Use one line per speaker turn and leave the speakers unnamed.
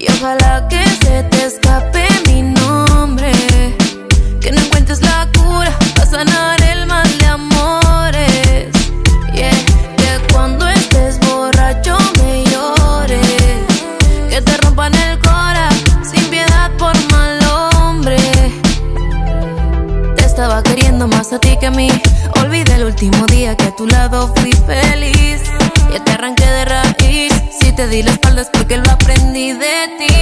Y ojalá que se te escape mi nombre, que no encuentres la cura para sanar el mal de amores. Yeah, que cuando estés borracho me llores, que te rompan el cora sin piedad por mal hombre. Te estaba queriendo más a ti que a mí. Olvidé el último día que a tu lado fui feliz. Ya te arranqué de raíz. Si te di la espalda es porque lo aprendí de